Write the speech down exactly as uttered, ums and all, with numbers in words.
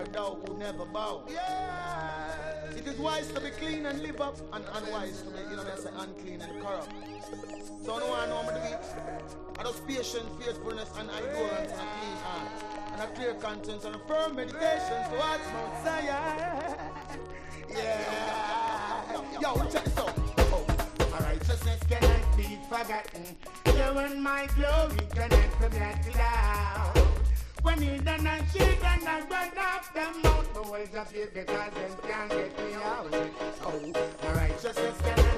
thou who never bow. Yeah. It is wise to be clean and live up, and unwise to be, you know, they say unclean and corrupt. So no one know what to do. I just patience, faithfulness, and endurance, and a clean heart, and a clear conscience, and a firm meditation towards Mount Zion. Yeah. Yo, check this out. Our righteousness cannot be forgotten. You and my glory cannot be blotted out. When you done and she done and run off them out, the words of you because them can't get me out. Oh, our righteousness cannot